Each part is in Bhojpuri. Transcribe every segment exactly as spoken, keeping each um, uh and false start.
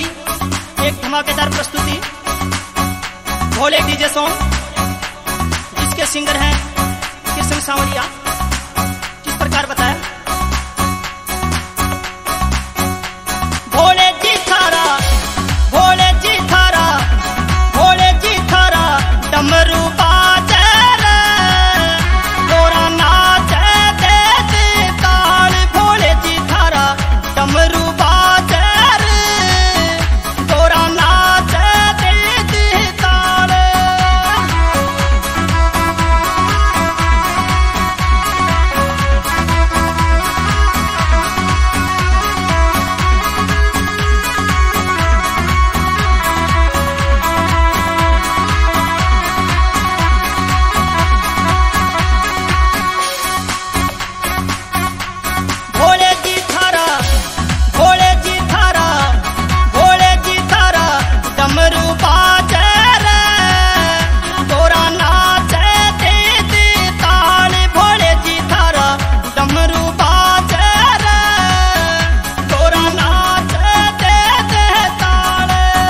की एक धमाकेदार प्रस्तुति भोले डीजे सॉन्ग, जिसके सिंगर हैं कृष्ण सांवरिया। किस प्रकार बताया? भोले जी थारा, भोले जी थारा, भोले जी थारा डमरू बाजे रे, गोरा नाचे दे दे ताल। भोले जी थारा डमरू बाजे रे, गोरा नाचे दे दे ताल। भोले जी थारा, भोले जी थारा, भोले जी थारा डमरू बाजे रे, गोरा नाचे दे दे ताल। भोले जी थारा डमरू बाजे रे, गोरा नाचे दे दे ताल।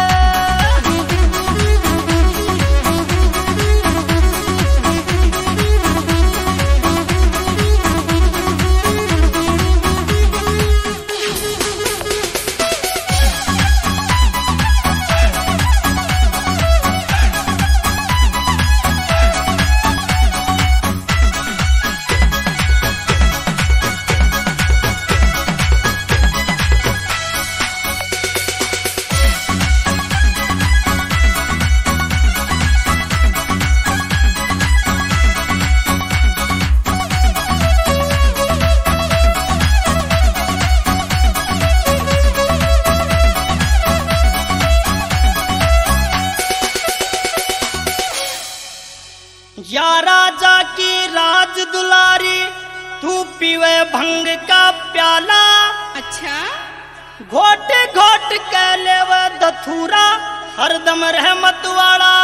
या राजा की राज दुलारी, तू पीवे भंग का प्याला। अच्छा, घोट घोट के लेवे दथुरा, हरदम रहमत वाला।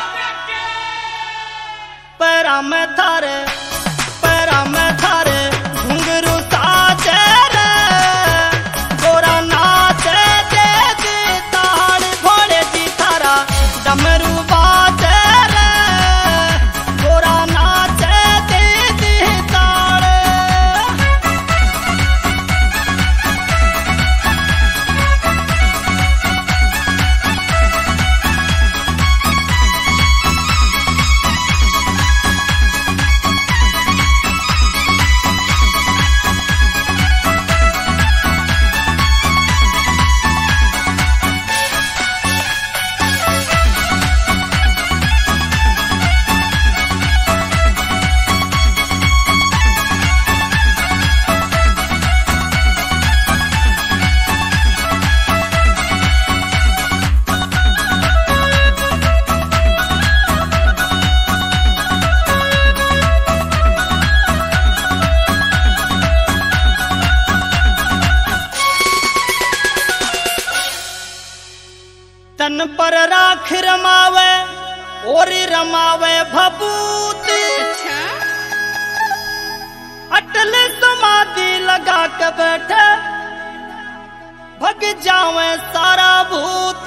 पैरा में थारे, पैरा में थारे घुंघरू साजे रे, गोरा नाचे दे दे ताल। भोले जी थारा डमरू बाजे रे, गोरा नाचे दे दे ताल। तन पर राख रमावे और रमावे भभूत। अच्छा, अटल समाधि लगा के बैठे, भग जावे सारा भूत।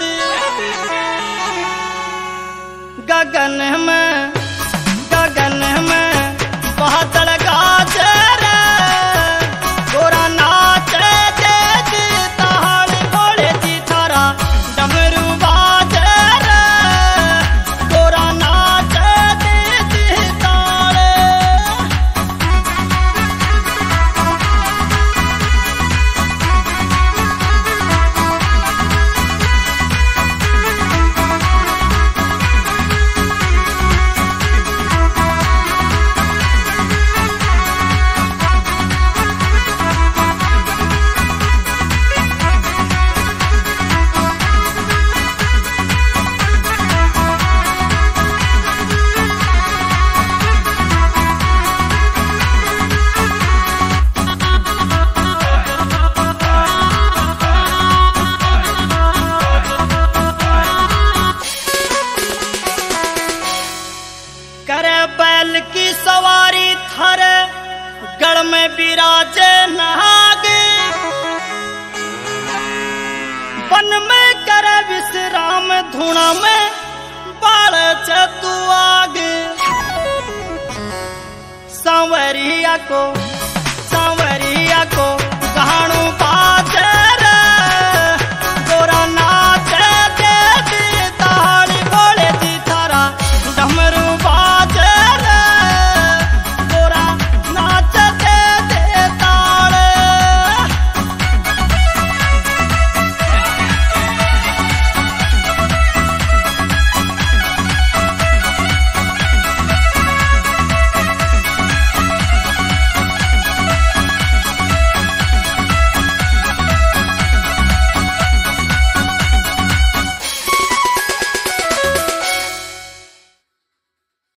गगन में, गगन में बादल गाजे रे, गोरा नाचे दे दे ताल। भोले जी थारा डमरू बाजे रे, गोरा नाचे दे दे ताल। में विराजे नहागे, वन में कर करे विश्राम धुना में बाल तू आग सांवरिया को सांवरिया को